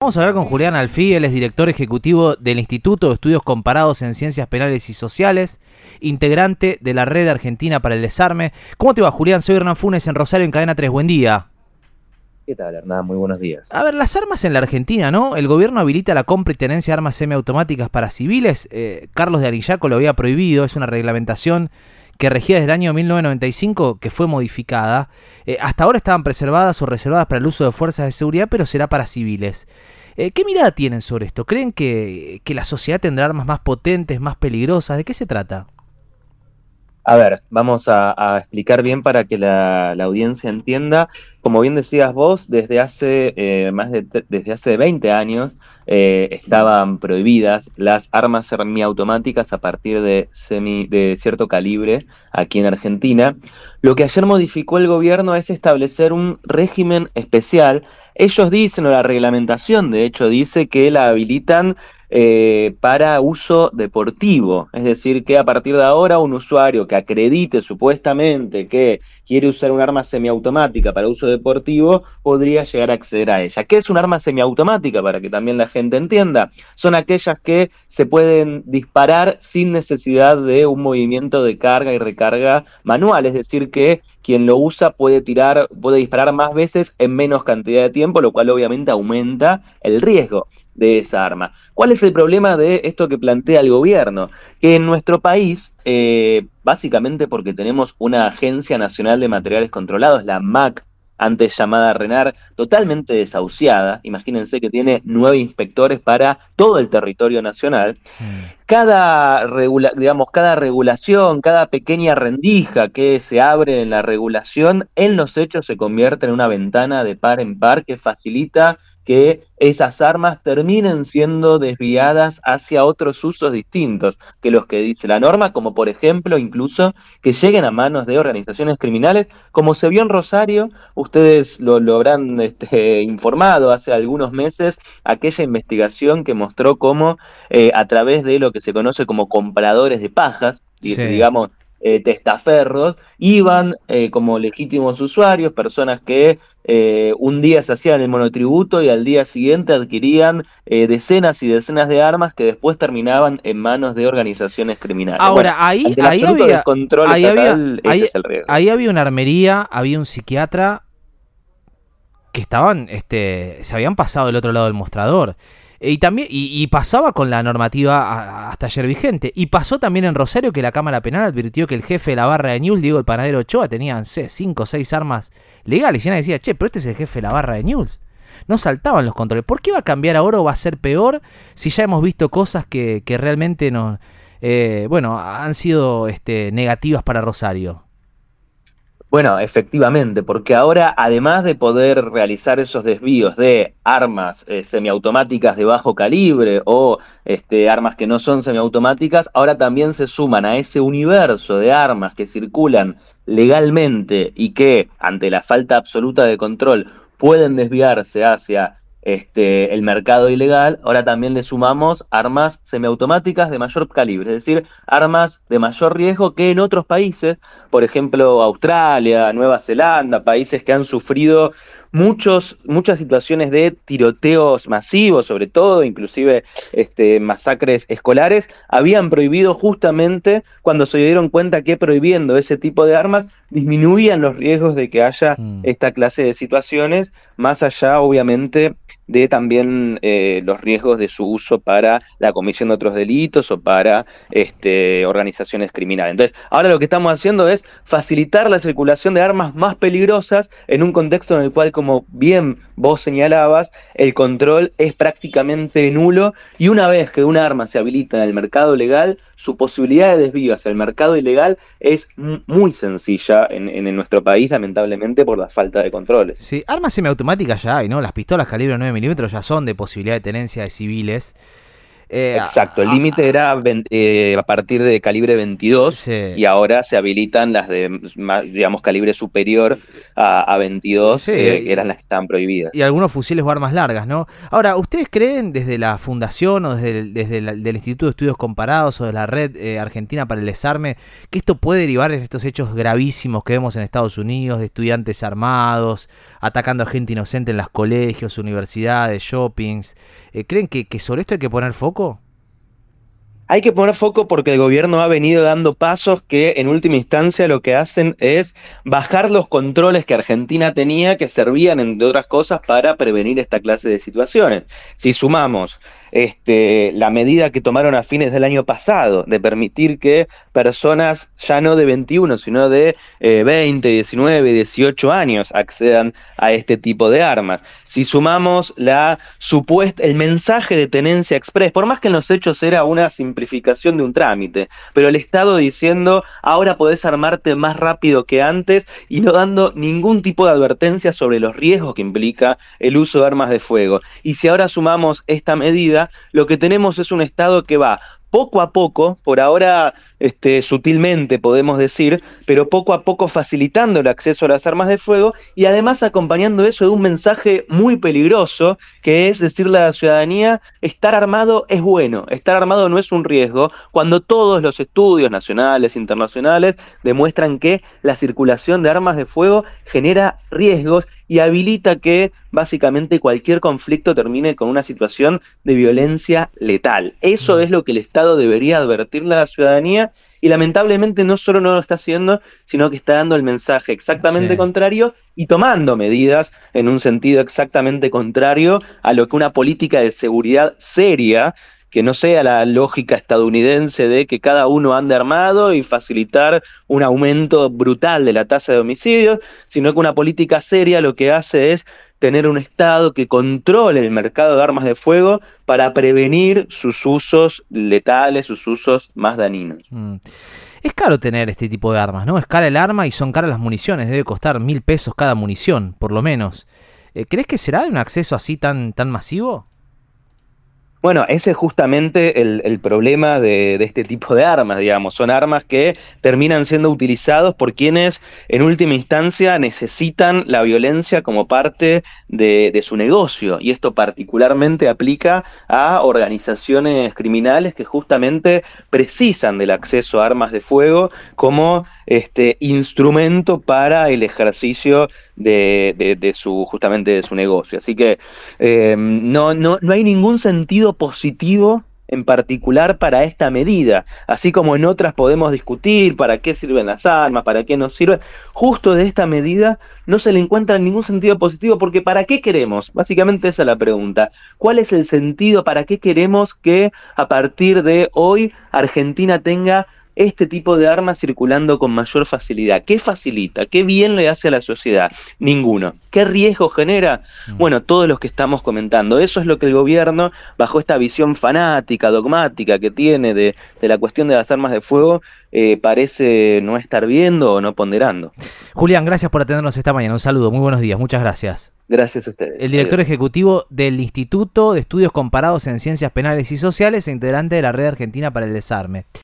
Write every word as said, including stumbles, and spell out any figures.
Vamos a hablar con Julián Alfie, él es director ejecutivo del Instituto de Estudios Comparados en Ciencias Penales y Sociales, integrante de la Red Argentina para el Desarme. ¿Cómo te va, Julián? Soy Hernán Funes en Rosario, en Cadena tres. Buen día. ¿Qué tal, Hernán? Muy buenos días. A ver, las armas en la Argentina, ¿no? El gobierno habilita la compra y tenencia de armas semiautomáticas para civiles. Eh, Carlos de Arillaco lo había prohibido, es una reglamentación que regía desde el año mil novecientos noventa y cinco, que fue modificada. Eh, hasta ahora estaban preservadas o reservadas para el uso de fuerzas de seguridad, pero será para civiles. Eh, ¿Qué mirada tienen sobre esto? ¿Creen que, que la sociedad tendrá armas más potentes, más peligrosas? ¿De qué se trata? A ver, vamos a, a explicar bien para que la, la audiencia entienda. Como bien decías vos, desde hace eh, más de desde hace veinte años eh, estaban prohibidas las armas semiautomáticas a partir de semi de cierto calibre aquí en Argentina. Lo que ayer modificó el gobierno es establecer un régimen especial. Ellos dicen, o la reglamentación de hecho dice que la habilitan Eh, para uso deportivo, es decir, que a partir de ahora un usuario que acredite supuestamente que quiere usar un arma semiautomática para uso deportivo podría llegar a acceder a ella. ¿Qué es un arma semiautomática? Para que también la gente entienda, son aquellas que se pueden disparar sin necesidad de un movimiento de carga y recarga manual, es decir, que quien lo usa puede tirar, puede disparar más veces en menos cantidad de tiempo, lo cual obviamente aumenta el riesgo de esa arma. ¿Cuál es el problema de esto que plantea el gobierno? Que en nuestro país, eh, básicamente porque tenemos una Agencia Nacional de Materiales Controlados, la AMAC, antes llamada RENAR, totalmente desahuciada, imagínense que tiene nueve inspectores para todo el territorio nacional, cada, regula digamos, cada regulación, cada pequeña rendija que se abre en la regulación, en los hechos se convierte en una ventana de par en par que facilita que esas armas terminen siendo desviadas hacia otros usos distintos que los que dice la norma, como por ejemplo incluso que lleguen a manos de organizaciones criminales, como se vio en Rosario. Ustedes lo, lo habrán este, informado hace algunos meses, aquella investigación que mostró cómo eh, a través de lo que se conoce como compradores de pajas, sí. digamos, Eh, testaferros, iban eh, como legítimos usuarios, personas que eh, un día se hacían el monotributo y al día siguiente adquirían eh, decenas y decenas de armas que después terminaban en manos de organizaciones criminales. Ahora, bueno, ahí, ahí había, descontrol ahí, estatal, había, ese ahí, es el riesgo. Ahí había una armería, había un psiquiatra que estaban, este, se habían pasado del otro lado del mostrador. Y también y, y pasaba con la normativa a, hasta ayer vigente. Y pasó también en Rosario que la Cámara Penal advirtió que el jefe de la barra de Newell's, Diego el Panadero Ochoa, tenía cinco o seis armas legales. Y nadie decía, che, pero este es el jefe de la barra de Newell's. No saltaban los controles. ¿Por qué va a cambiar ahora o va a ser peor si ya hemos visto cosas que, que realmente no, eh, bueno, han sido este, negativas para Rosario? Bueno, efectivamente, porque ahora, además de poder realizar esos desvíos de armas eh, semiautomáticas de bajo calibre o este, armas que no son semiautomáticas, ahora también se suman a ese universo de armas que circulan legalmente y que, ante la falta absoluta de control, pueden desviarse hacia Este, el mercado ilegal. Ahora también le sumamos armas semiautomáticas de mayor calibre, es decir, armas de mayor riesgo que en otros países, por ejemplo Australia, Nueva Zelanda, países que han sufrido muchos, muchas situaciones de tiroteos masivos, sobre todo, inclusive este, masacres escolares, habían prohibido justamente cuando se dieron cuenta que prohibiendo ese tipo de armas disminuían los riesgos de que haya mm. esta clase de situaciones, más allá obviamente de también eh, los riesgos de su uso para la comisión de otros delitos o para este, organizaciones criminales. Entonces, ahora lo que estamos haciendo es facilitar la circulación de armas más peligrosas en un contexto en el cual, como bien vos señalabas, el control es prácticamente nulo, y una vez que un arma se habilita en el mercado legal, su posibilidad de desvío hacia el mercado ilegal es muy sencilla en, en nuestro país, lamentablemente, por la falta de controles. Sí, armas semiautomáticas ya hay, ¿no? Las pistolas calibre nueve milímetros ya son de posibilidad de tenencia de civiles. Eh, Exacto, el a- límite era ven- eh, a partir de calibre veintidós sí, y ahora se habilitan las de, más, digamos, calibre superior a, a veintidós, eh, que eran sí, las que estaban prohibidas. y algunos fusiles o armas largas, ¿no? Ahora, ¿ustedes creen desde la Fundación o desde el, desde la- del Instituto de Estudios Comparados o de la Red eh, Argentina para el Desarme que esto puede derivar en estos hechos gravísimos que vemos en Estados Unidos, de estudiantes armados, atacando a gente inocente en los colegios, universidades, shoppings? Eh, ¿Creen que, que sobre esto hay que poner foco? Hay que poner foco porque el gobierno ha venido dando pasos que en última instancia lo que hacen es bajar los controles que Argentina tenía que servían, entre otras cosas, para prevenir esta clase de situaciones. Si sumamos este, la medida que tomaron a fines del año pasado de permitir que personas ya no de veintiuno, sino de eh, veinte, diecinueve, dieciocho años accedan a este tipo de armas. Si sumamos la supuesta, el mensaje de tenencia express, por más que en los hechos era una simplificación de un trámite, pero el Estado diciendo ahora podés armarte más rápido que antes y no dando ningún tipo de advertencia sobre los riesgos que implica el uso de armas de fuego. Y si ahora sumamos esta medida, lo que tenemos es un Estado que va poco a poco, por ahora este, sutilmente podemos decir, pero poco a poco facilitando el acceso a las armas de fuego y además acompañando eso de un mensaje muy peligroso, que es decirle a la ciudadanía, estar armado es bueno, estar armado no es un riesgo, cuando todos los estudios nacionales, internacionales, demuestran que la circulación de armas de fuego genera riesgos y habilita que básicamente cualquier conflicto termine con una situación de violencia letal. Eso es lo que el Estado debería advertirle a la ciudadanía y lamentablemente no solo no lo está haciendo, sino que está dando el mensaje exactamente Sí. contrario y tomando medidas en un sentido exactamente contrario a lo que una política de seguridad seria, que no sea la lógica estadounidense de que cada uno ande armado y facilitar un aumento brutal de la tasa de homicidios, sino que una política seria lo que hace es tener un Estado que controle el mercado de armas de fuego para prevenir sus usos letales, sus usos más dañinos. Mm. Es caro tener este tipo de armas, ¿no? Es cara el arma y son caras las municiones. Debe costar mil pesos cada munición, por lo menos. Eh, ¿Crees que será de un acceso así tan, tan masivo? Bueno, ese es justamente el, el problema de, de este tipo de armas, digamos. Son armas que terminan siendo utilizados por quienes, en última instancia, necesitan la violencia como parte de, de su negocio. Y esto particularmente aplica a organizaciones criminales que justamente precisan del acceso a armas de fuego como este instrumento para el ejercicio de, de, de su, justamente de su negocio. Así que eh, no, no, no hay ningún sentido positivo en particular para esta medida, así como en otras podemos discutir para qué sirven las armas, para qué no sirven, justo de esta medida no se le encuentra ningún sentido positivo, porque ¿para qué queremos? Básicamente esa es la pregunta. ¿Cuál es el sentido? ¿Para qué queremos que a partir de hoy Argentina tenga este tipo de armas circulando con mayor facilidad? ¿Qué facilita? ¿Qué bien le hace a la sociedad? Ninguno. ¿Qué riesgo genera? Bueno, todos los que estamos comentando. Eso es lo que el gobierno, bajo esta visión fanática, dogmática que tiene de, de la cuestión de las armas de fuego, eh, parece no estar viendo o no ponderando. Julián, gracias por atendernos esta mañana. Un saludo, muy buenos días, muchas gracias. Gracias a ustedes. El director Adiós. ejecutivo del Instituto de Estudios Comparados en Ciencias Penales y Sociales e integrante de la Red Argentina para el Desarme.